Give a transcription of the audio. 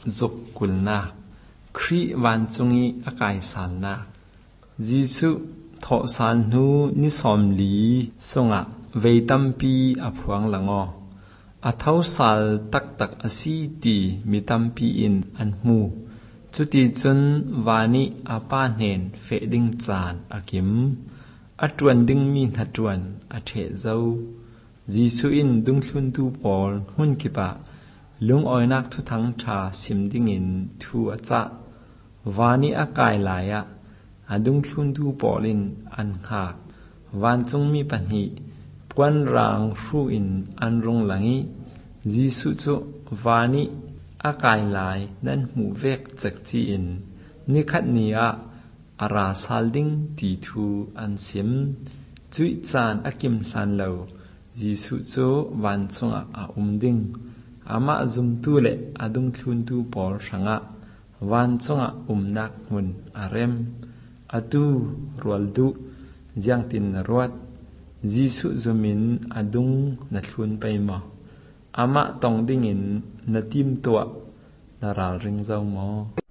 จกกุลนาครีวันจงอีอากายสานนาจิสุทอสานหูนิสอมลีสงะเวตัมปีอพวงหลังอเท้าสาลตักอสีตีมีตัมปีอินอันหูจุติจนวานิอาปาเนนเฟดิงจานอากิมอัจวนดึงมีนัจวนอเทเจ้าจิสุอินดุงทุนตูปอลหุ่นกิปะลุงอ้อยนักทุทังชาสิมดิงินทูอาจาวานิอากายลายะอดุงทุนตูปอลินอันหากวันจงมีปัญหิปวนรางฟูอินอันรงหลังีจิสุจุวานิอากายลายนั้นหูเวกจักจีอินนิคัดเนียอาราซาลดิงตีทูอันสิมจุยจานอากิมลันเลวจิสุจุวันจงอาดิงอามาจุมตูเลอดุงทุนตูปอลสังะวันจงนักมุนอาเรมอตูรัวดูยังตินรวดจิสุจุมินอดุงนัทุนไปมาอามาตองดิ่งินนาทิมตัวนาราริงเจ้าหมอ